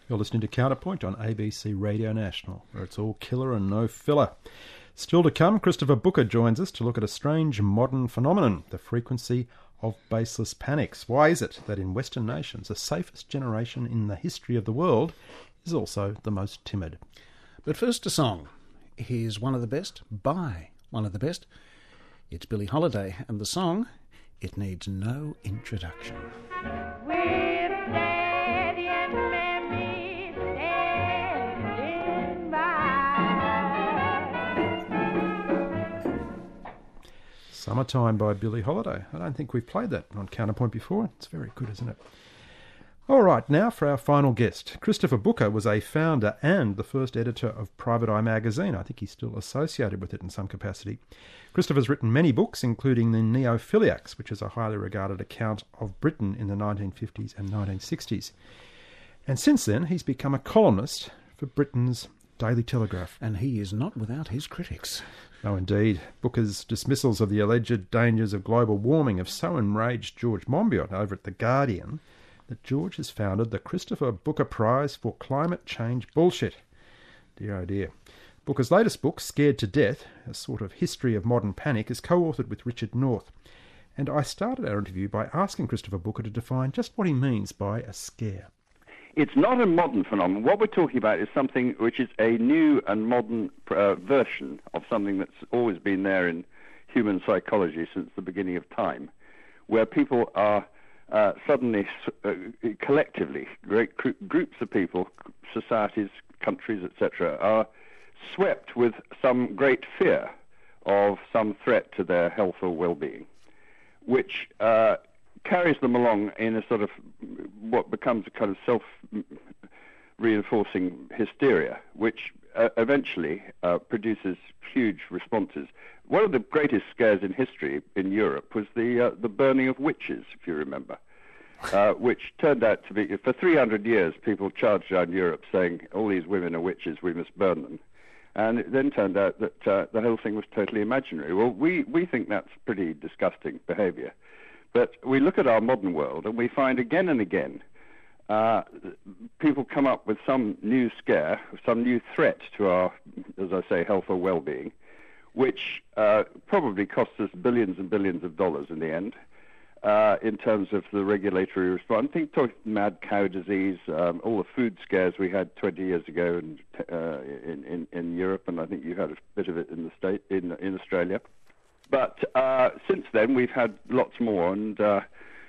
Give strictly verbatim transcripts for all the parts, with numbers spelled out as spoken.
You're listening to Counterpoint on A B C Radio National, where it's all killer and no filler. Still to come, Christopher Booker joins us to look at a strange modern phenomenon, the frequency of baseless panics. Why is it that in Western nations, the safest generation in the history of the world is also the most timid? But first a song. Here's one of the best, by one of the best. It's Billie Holiday, and the song, it needs no introduction. With Daddy and Mammy standing by. Summertime by Billie Holiday. I don't think we've played that on Counterpoint before. It's very good, isn't it? All right, now for our final guest. Christopher Booker was a founder and the first editor of Private Eye magazine. I think he's still associated with it in some capacity. Christopher's written many books, including The Neophiliacs, which is a highly regarded account of Britain in the nineteen fifties and nineteen sixties. And since then, he's become a columnist for Britain's Daily Telegraph. And he is not without his critics. No, indeed. Booker's dismissals of the alleged dangers of global warming have so enraged George Monbiot over at The Guardian that George has founded the Christopher Booker Prize for Climate Change Bullshit. Dear oh dear. Booker's latest book, Scared to Death, a sort of history of modern panic, is co-authored with Richard North. And I started our interview by asking Christopher Booker to define just what he means by a scare. It's not a modern phenomenon. What we're talking about is something which is a new and modern uh, version of something that's always been there in human psychology since the beginning of time, where people are uh, suddenly, uh, collectively, great gr- groups of people, societies, countries, et cetera, are swept with some great fear of some threat to their health or well-being, which uh, carries them along in a sort of what becomes a kind of self-reinforcing hysteria, which uh, eventually uh, produces huge responses. One of the greatest scares in history in Europe was the uh, the burning of witches, if you remember, uh, which turned out to be, for three hundred years, people charged around Europe saying, all these women are witches, we must burn them. And it then turned out that uh, the whole thing was totally imaginary. Well, we, we think that's pretty disgusting behavior. But we look at our modern world and we find again and again uh, people come up with some new scare, some new threat to our, as I say, health or well-being, which uh, probably costs us billions and billions of dollars in the end uh, in terms of the regulatory response. I think talking mad cow disease, um, all the food scares we had twenty years ago in, uh, in, in, in Europe, and I think you had a bit of it in the state in in Australia. But uh, since then, we've had lots more, and uh,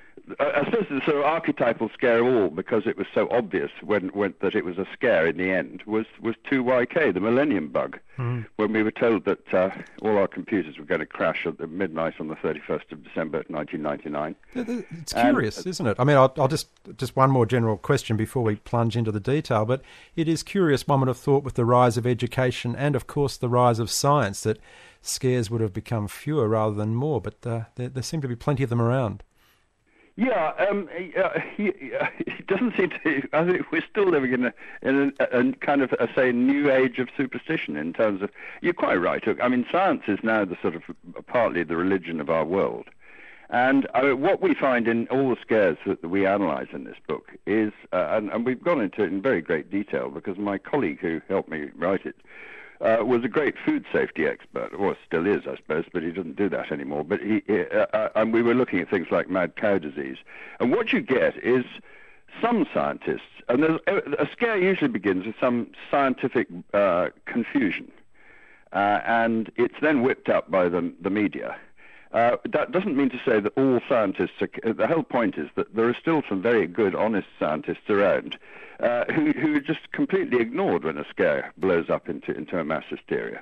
I suppose the sort of archetypal scare of all, because it was so obvious when, when that it was a scare in the end, was, was two Y K, the Millennium Bug, mm. when we were told that uh, all our computers were going to crash at midnight on the thirty-first of December nineteen ninety-nine. It's curious, and, isn't it? I mean, I'll, I'll just, just one more general question before we plunge into the detail, but it is curious, one would have thought with the rise of education and, of course, the rise of science, that scares would have become fewer rather than more, but uh, there, there seem to be plenty of them around. Yeah, um, uh, he, uh, it doesn't seem to. I think we're still living in a, in a, a kind of, a, say, new age of superstition in terms of. You're quite right. I mean, science is now the sort of partly the religion of our world, and uh, what we find in all the scares that we analyse in this book is, uh, and, and we've gone into it in very great detail because my colleague who helped me write it Uh, was a great food safety expert, or still is, I suppose, but he doesn't do that anymore. But he, uh, uh, and we were looking at things like mad cow disease. And what you get is some scientists, and there's, a scare usually begins with some scientific uh, confusion, uh, and it's then whipped up by the, the media. Uh, that doesn't mean to say that all scientists are, the whole point is that there are still some very good, honest scientists around uh, who, who are just completely ignored when a scare blows up into, into a mass hysteria.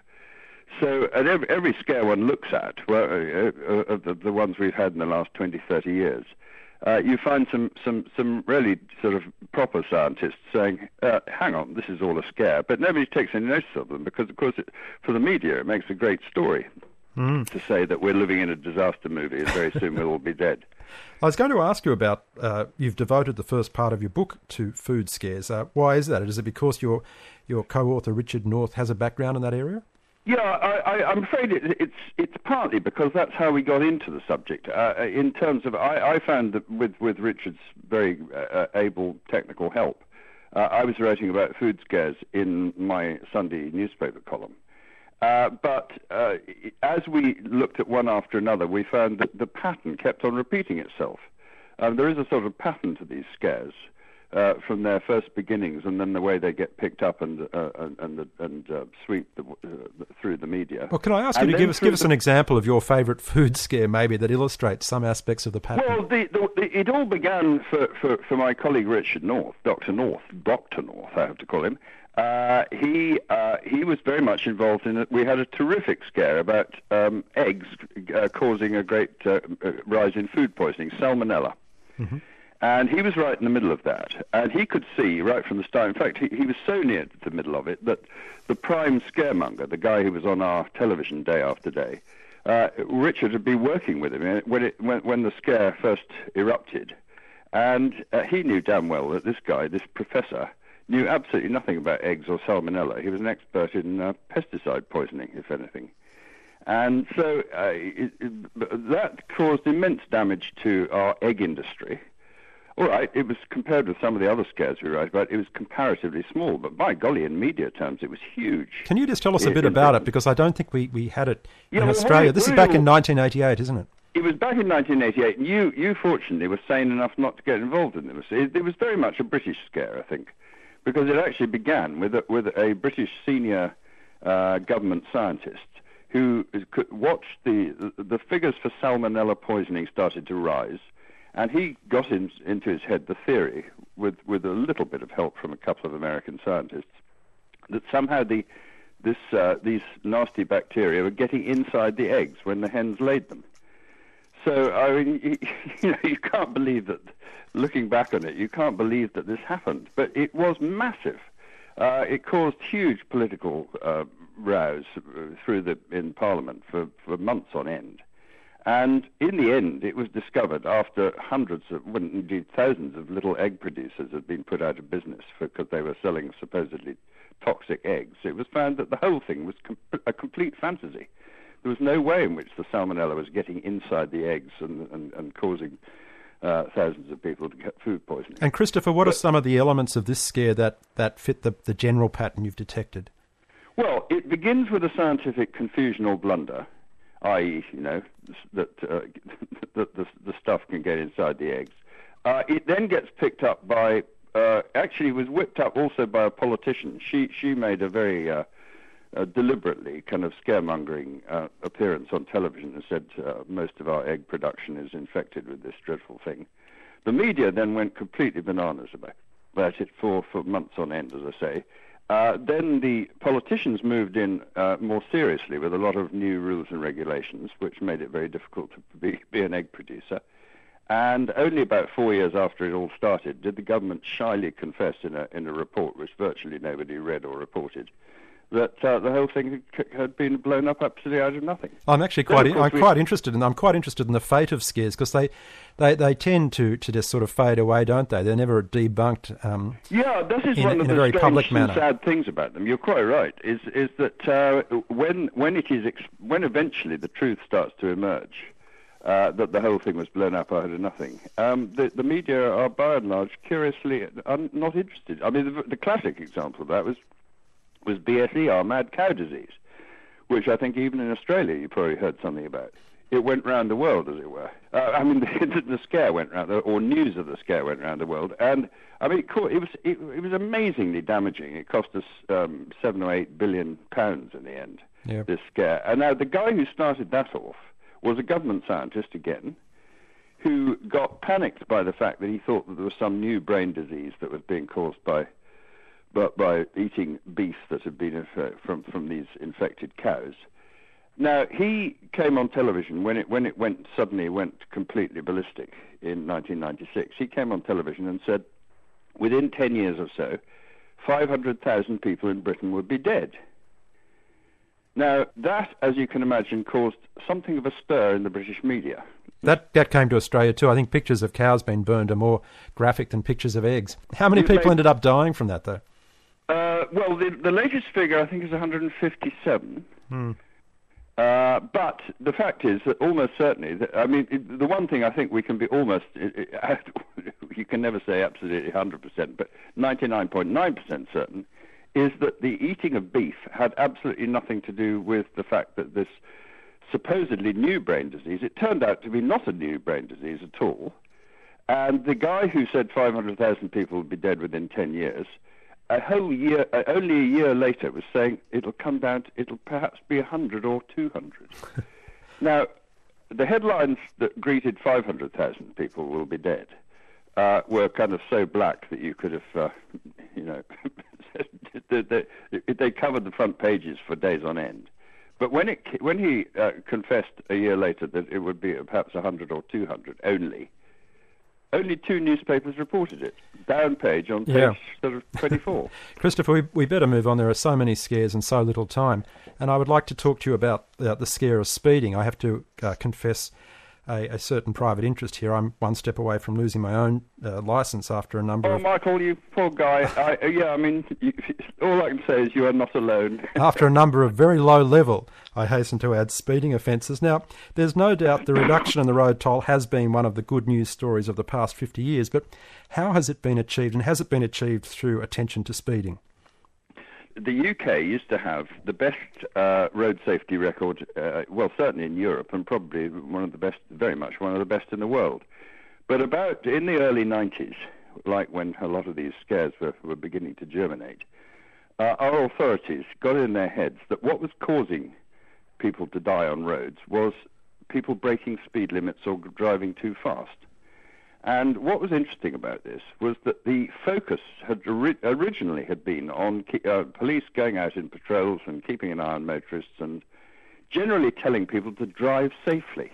So at every, every scare one looks at, well, uh, uh, of the, the ones we've had in the last twenty, thirty years, uh, you find some, some, some really sort of proper scientists saying, uh, hang on, this is all a scare, but nobody takes any notice of them because, of course, it, for the media it makes a great story. Mm. To say that we're living in a disaster movie and very soon we'll all be dead. I was going to ask you about, uh, you've devoted the first part of your book to food scares. Uh, why is that? Is it because your your co-author Richard North has a background in that area? Yeah, I, I, I'm afraid it, it's it's partly because that's how we got into the subject. Uh, in terms of, I, I found that with, with Richard's very uh, able technical help, uh, I was writing about food scares in my Sunday newspaper column. Uh, but uh, as we looked at one after another, we found that the pattern kept on repeating itself. Um, there is a sort of pattern to these scares uh, from their first beginnings, and then the way they get picked up and uh, and and, and uh, sweep the, uh, through the media. Well, can I ask and you to give us give us the... an example of your favourite food scare, maybe, that illustrates some aspects of the pattern? Well, the, the, the, it all began for, for, for my colleague Richard North, Doctor North, Doctor North, I have to call him. Uh, he uh, he was very much involved in it. We had a terrific scare about um, eggs uh, causing a great uh, rise in food poisoning, salmonella. Mm-hmm. And he was right in the middle of that. And he could see right from the start. In fact, he, he was so near to the middle of it that the prime scaremonger, the guy who was on our television day after day, uh, Richard had been working with him when, it, when, when the scare first erupted. And uh, he knew damn well that this guy, this professor, knew absolutely nothing about eggs or salmonella. He was an expert in uh, pesticide poisoning, if anything. And so uh, it, it, that caused immense damage to our egg industry. All right, it was compared with some of the other scares we write about, it was comparatively small, but by golly, in media terms, it was huge. Can you just tell us a bit in, about in, it? Because I don't think we, we had it yeah, in well, Australia. well, This well, is back well, in nineteen eighty-eight, isn't it? It was back in nineteen eighty-eight, and you, you fortunately were sane enough not to get involved in this. It, it was very much a British scare, I think, because it actually began with a, with a British senior uh, government scientist who could watch the, the the figures for salmonella poisoning started to rise, and he got in, into his head the theory, with, with a little bit of help from a couple of American scientists, that somehow the this uh, these nasty bacteria were getting inside the eggs when the hens laid them. So, I mean, you, you know, you can't believe that, looking back on it, you can't believe that this happened. But it was massive. Uh, it caused huge political uh, rows through the in Parliament for, for months on end. And in the end, it was discovered after hundreds of, well, indeed thousands of little egg producers had been put out of business because they were selling supposedly toxic eggs. It was found that the whole thing was com- a complete fantasy. There was no way in which the salmonella was getting inside the eggs and, and, and causing uh, thousands of people to get food poisoning. And Christopher, what but, are some of the elements of this scare that, that fit the, the general pattern you've detected? Well, it begins with a scientific confusion or blunder, that is, you know, that, uh, that the, the stuff can get inside the eggs. Uh, it then gets picked up by, uh, actually was whipped up also by a politician. She, she made a very... Uh, Uh, deliberately kind of scaremongering uh, appearance on television and said uh, most of our egg production is infected with this dreadful thing. The media then went completely bananas about, about it for, for months on end, as I say. Uh, then the politicians moved in uh, more seriously with a lot of new rules and regulations, which made it very difficult to be, be an egg producer. And only about four years after it all started did the government shyly confess in a, in a report, which virtually nobody read or reported, that uh, the whole thing had been blown up absolutely out of nothing. I'm actually quite Then, I'm we... quite interested in I'm quite interested in the fate of scares, because they, they, they tend to, to just sort of fade away, don't they? They're never debunked. Um, yeah, this is in, one in of a the very strange public and manner. sad things about them. You're quite right. Is is that uh, when when it is ex- when eventually the truth starts to emerge, uh, that the whole thing was blown up out of nothing. Um, the, the media are by and large curiously un- not interested. I mean, the, the classic example of that was. was B S E R, mad cow disease, which I think even in Australia you probably heard something about. It went round the world, as it were. Uh, I mean, the, the scare went round, the, or news of the scare went round the world, and I mean, it, it was it, it was amazingly damaging. It cost us um, seven or eight billion pounds in the end. Yep. This scare, and now the guy who started that off was a government scientist again, who got panicked by the fact that he thought that there was some new brain disease that was being caused by. But by eating beef that had been inf- from from these infected cows. Now he came on television when it when it went suddenly went completely ballistic in nineteen ninety-six. He came on television and said, within ten years or so, five hundred thousand people in Britain would be dead. Now that, as you can imagine, caused something of a stir in the British media. That that came to Australia too. I think pictures of cows being burned are more graphic than pictures of eggs. How many It people made... ended up dying from that, though? Uh, well, the, the latest figure, I think, is one hundred fifty-seven. Hmm. Uh, but the fact is that almost certainly, that, I mean, it, the one thing I think we can be almost, it, it, you can never say absolutely one hundred percent, but ninety-nine point nine percent certain, is that the eating of beef had absolutely nothing to do with the fact that this supposedly new brain disease, it turned out to be not a new brain disease at all. And the guy who said five hundred thousand people would be dead within ten years, a whole year, uh, only a year later, was saying it'll come down to, it'll perhaps be one hundred or two hundred. Now, the headlines that greeted five hundred thousand people will be dead uh, were kind of so black that you could have, uh, you know, they, they, they covered the front pages for days on end. But when it when he uh, confessed a year later that it would be perhaps one hundred or two hundred only, only two newspapers reported it. Down page on page Yeah. sort of twenty-four. Christopher, we, we better move on. There are so many scares and so little time. And I would like to talk to you about uh, the scare of speeding. I have to uh, confess a, a certain private interest here. I'm one step away from losing my own uh, licence after a number Oh, of... Michael, you poor guy. I, yeah, I mean, you, all I can say is you are not alone. After a number of very low level, I hasten to add, speeding offences. Now, there's no doubt the reduction in the road toll has been one of the good news stories of the past fifty years, but how has it been achieved, and has it been achieved through attention to speeding? The U K used to have the best uh, road safety record, uh, well, certainly in Europe, and probably one of the best, very much one of the best in the world. But about in the early nineties, like when a lot of these scares were, were beginning to germinate, uh, our authorities got in their heads that what was causing people to die on roads was people breaking speed limits or driving too fast. And what was interesting about this was that the focus had ori- originally had been on ke- uh, police going out in patrols and keeping an eye on motorists and generally telling people to drive safely,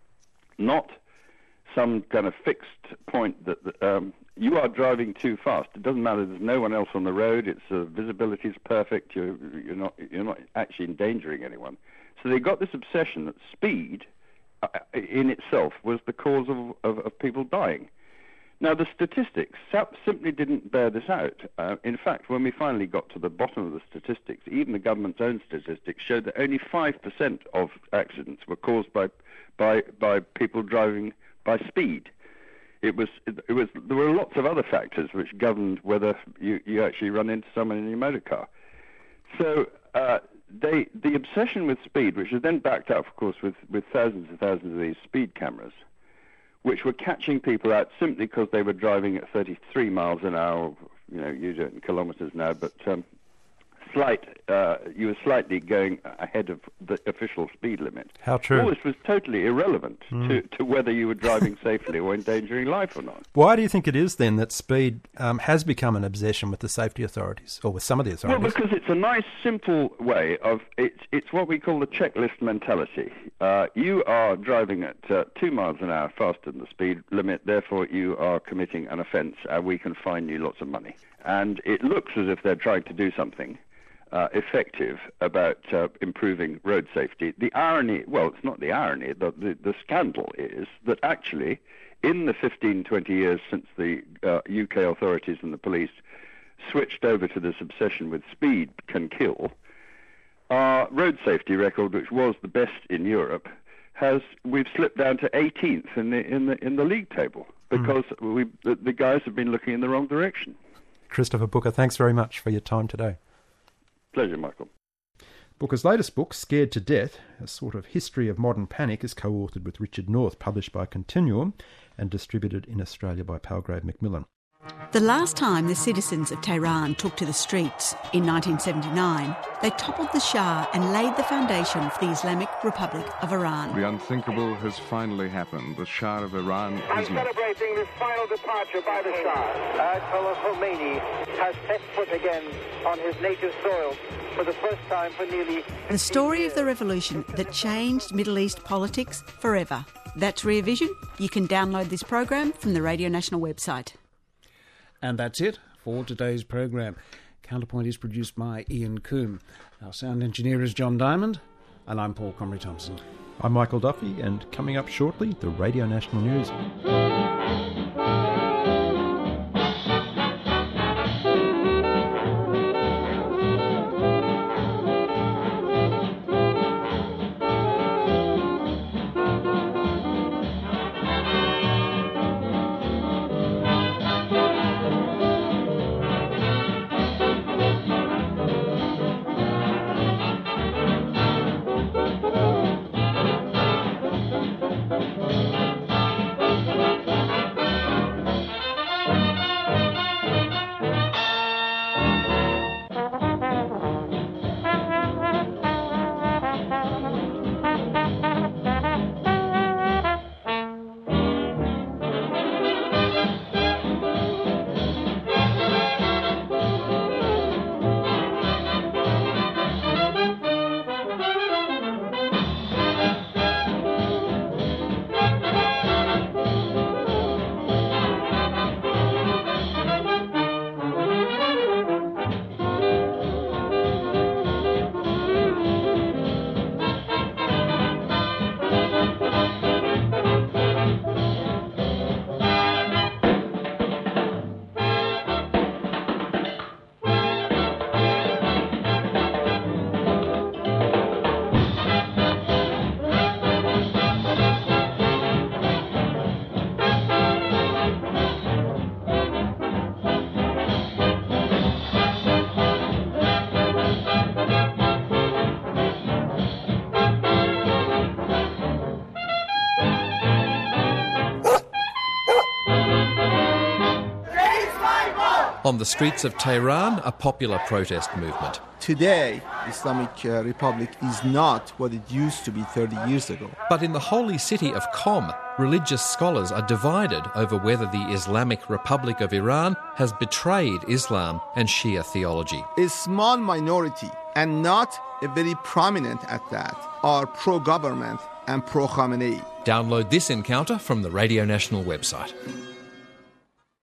not some kind of fixed point that, that um, you are driving too fast. It doesn't matter. There's no one else on the road. It's uh, visibility is perfect. You're, you're not you're not actually endangering anyone. So they got this obsession that speed in itself was the cause of, of, of people dying. Now, the statistics simply didn't bear this out. Uh, in fact, when we finally got to the bottom of the statistics, even the government's own statistics showed that only five percent of accidents were caused by, by, by people driving by speed. It was, it was, there were lots of other factors which governed whether you, you actually run into someone in your motor car. So, uh, They, the obsession with speed, which was then backed up, of course, with, with thousands and thousands of these speed cameras, which were catching people out simply because they were driving at thirty-three miles an hour. You know, you do it in kilometres now, but um, slight, uh, you were slightly going ahead of the official speed limit. How true. All this was totally irrelevant mm. to, to whether you were driving safely or endangering life or not. Why do you think it is then that speed um, has become an obsession with the safety authorities, or with some of the authorities? Well, because it's a nice, simple way of, it's, it's what we call the checklist mentality. Uh, you are driving at uh, two miles an hour faster than the speed limit, therefore you are committing an offence and we can fine you lots of money. And it looks as if they're trying to do something Uh, effective about uh, improving road safety. The irony, well, it's not the irony, the, the, the scandal is that actually in the fifteen, twenty years since the uh, U K authorities and the police switched over to this obsession with speed can kill, our road safety record, which was the best in Europe, has we've slipped down to eighteenth in the in the in the league table because mm. we the, the guys have been looking in the wrong direction. Christopher Booker, thanks very much for your time today. Pleasure, Michael. Booker's latest book, Scared to Death, a sort of history of modern panic, is co-authored with Richard North, published by Continuum and distributed in Australia by Palgrave Macmillan. The last time the citizens of Tehran took to the streets in nineteen seventy-nine, they toppled the Shah and laid the foundation for the Islamic Republic of Iran. The unthinkable has finally happened. The Shah of Iran I'm is left. celebrating this final departure by the Shah. Ayatollah Khomeini has set foot again on his native soil for the first time for nearly The story of the revolution that changed Middle East politics forever. That's Rear Vision. You can download this program from the Radio National website. And that's it for today's program. Counterpoint is produced by Ian Coombe. Our sound engineer is John Diamond, and I'm Paul Comrie Thompson. I'm Michael Duffy, and coming up shortly, the Radio National News. On the streets of Tehran, a popular protest movement. Today, Islamic uh, Republic is not what it used to be thirty years ago. But in the holy city of Qom, religious scholars are divided over whether the Islamic Republic of Iran has betrayed Islam and Shia theology. A small minority, and not a very prominent at that, are pro-government and pro-Khamenei. Download this encounter from the Radio National website.